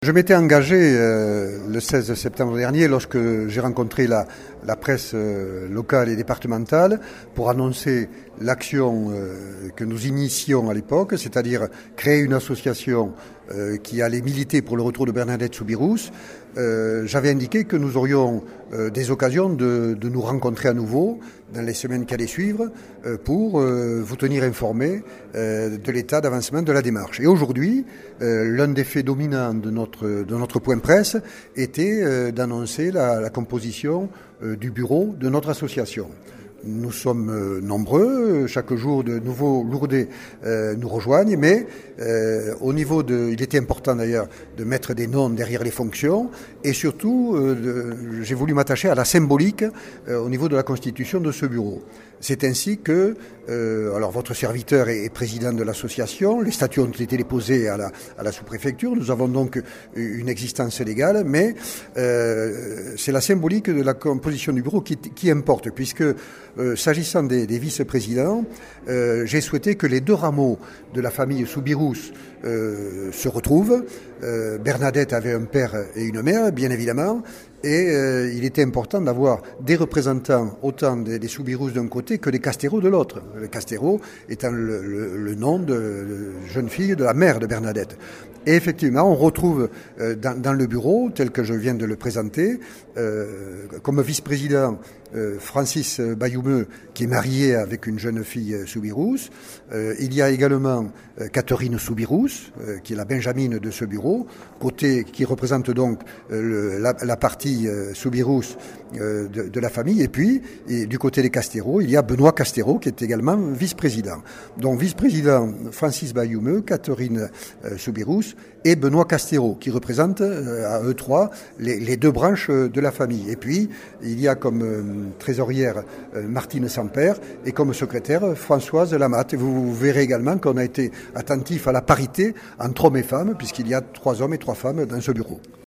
Je m'étais engagé le 16 septembre dernier lorsque j'ai rencontré la presse locale et départementale pour annoncer l'action que nous initions à l'époque, c'est-à-dire créer une association qui allait militer pour le retour de Bernadette Soubirous. J'avais indiqué que nous aurions des occasions de nous rencontrer à nouveau dans les semaines qui allaient suivre pour vous tenir informés de l'état d'avancement de la démarche. Et aujourd'hui, l'un des faits dominants de notre point presse était d'annoncer la composition du bureau de notre association. Nous sommes nombreux, chaque jour de nouveaux Lourdais nous rejoignent, mais au niveau il était important d'ailleurs de mettre des noms derrière les fonctions et surtout j'ai voulu m'attacher à la symbolique au niveau de la constitution de ce bureau. C'est ainsi que, alors votre serviteur est président de l'association, les statuts ont été déposés à la sous-préfecture, nous avons donc une existence légale, mais c'est la symbolique de la composition du bureau qui importe, puisque s'agissant des vice-présidents, j'ai souhaité que les deux rameaux de la famille Soubirous se retrouvent. Bernadette avait un père et une mère, bien évidemment, et il était important d'avoir des représentants autant des Soubirous d'un côté que des Castéro de l'autre. Le Castéro étant le nom de jeune fille de la mère de Bernadette. Et effectivement, on retrouve dans le bureau, tel que je viens de le présenter, comme vice-président Francis Bayoumeux, qui est marié avec une jeune fille Soubirous. Il y a également Catherine Soubirous, qui est la benjamine de ce bureau, qui représente donc la partie Soubirous de la famille. Et puis, du côté des Castéro, il y a Benoît Castéro, qui est également vice-président. Donc vice-président Francis Bayoumeux, Catherine Soubirous et Benoît Castéro, qui représentent à eux trois les deux branches de la famille. Et puis, il y a comme trésorière Martine Samper et comme secrétaire Françoise Lamat. Et vous verrez également qu'on a été attentif à la parité entre hommes et femmes, puisqu'il y a 3 hommes et 3 femmes dans ce bureau.